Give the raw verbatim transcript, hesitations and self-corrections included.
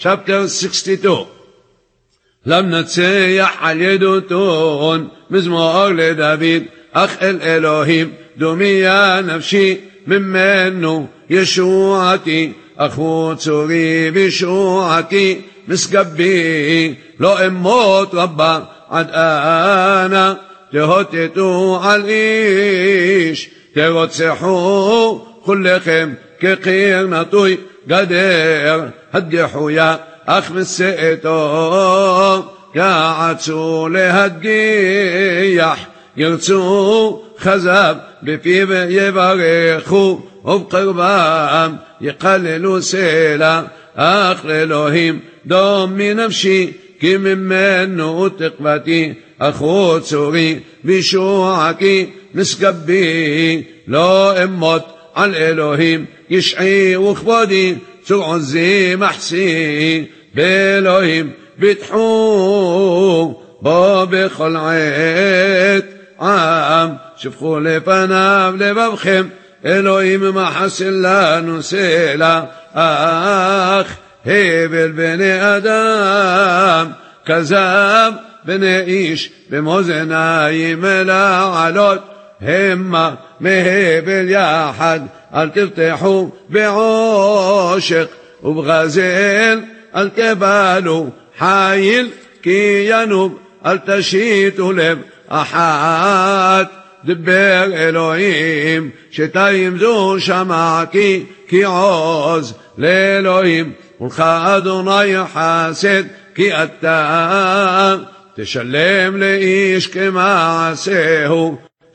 chapter sixty-two. למנצח על ידותון, מזמור לדוד, אך אל אלוהים דומיה נפשי, ממנו ישועתי, אחו צורי וישועתי, מסגבי, לא אמות רבה עד אנה, תהותתו על איש, תרוצחו כולכם כקיר נטוי גדר, הדחויה אך מסעתו, יעצו להדיח, ירצו חזב בפיו יברכו, ובקרבם יקללו סלע, אך לאלוהים דום מנפשי, כי ממנו תקוותי, אחו צורי וישועתי, מסגבי, לא אמות על אלוהים, ישעי וכבודי, צור עוזי מחסי, באלוהים ביטחו, בו בכל עת, עם שפכו לפניו לבבכם, אלוהים מחסל לנו סלע, אך הבל בני אדם, כזב בני איש, במאזניים לעלות, המה מהבל יחד, אל תרתחו בעושק, ובגזל אל תבלו חיל, כי ינוב אל תשיתו לב אחת. דבר אלוהים שתיים זו שמעתי, כי עוז לאלוהים ולך אדוני חסד, כי אתה תשלם לאיש כמעשהו.